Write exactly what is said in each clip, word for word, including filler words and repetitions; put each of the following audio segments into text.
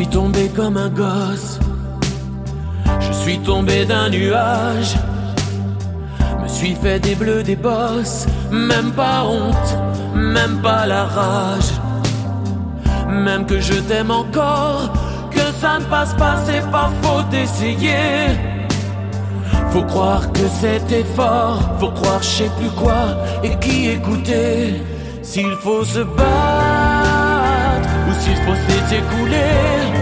suis tombé comme un gosse, je suis tombé d'un nuage, me suis fait des bleus, des bosses, même pas honte, même pas la rage. Même que je t'aime encore, que ça ne passe pas, c'est pas faute d'essayer. Faut croire que c'était fort, faut croire je sais plus quoi et qui écouter. S'il faut se battre ou s'il faut se laisser couler,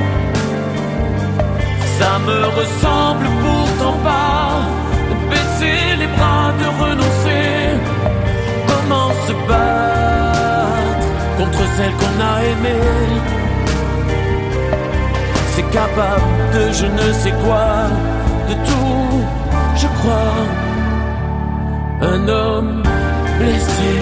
ça me ressemble pourtant pas. De baisser les bras, de renoncer. Comment se battre contre celle qu'on a aimée? C'est capable de je ne sais quoi, de tout, je crois. Un homme blessé,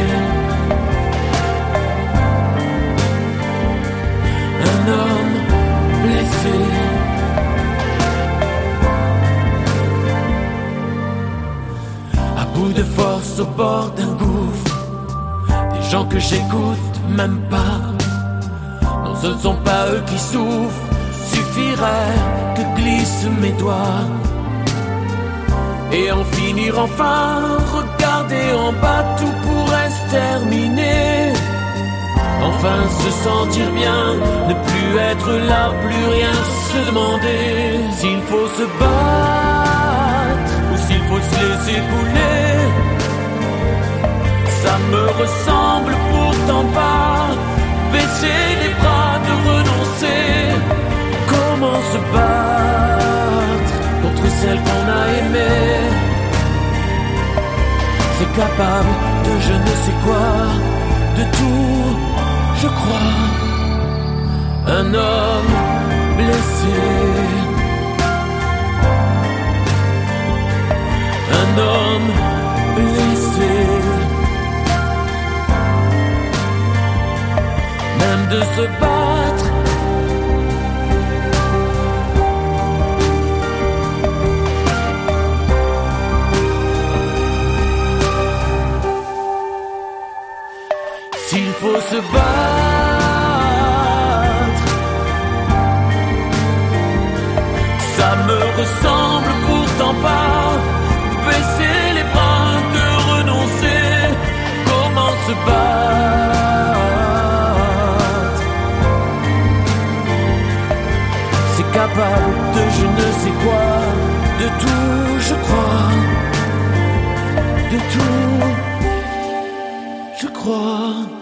un homme blessé. À bout de force au bord d'un gouffre, des gens que j'écoute même pas. Non, ce ne sont pas eux qui souffrent, suffirait que glissent mes doigts et en finir enfin. Regarder en bas, tout pourrait se terminer. Enfin se sentir bien, ne plus être là, plus rien se demander. S'il faut se battre ou s'il faut se laisser couler, ça me ressemble pourtant pas. Baisser les bras, de renoncer. Comment se battre contre celle qu'on a aimée? C'est capable de je ne sais quoi, de tout, je crois. Un homme blessé, un homme blessé. Même de se battre, s'il faut se battre, ça me ressemble pourtant pas. Baisser les bras, de renoncer. Comment se battre? C'est capable de je ne sais quoi, de tout, je crois, de tout, je crois.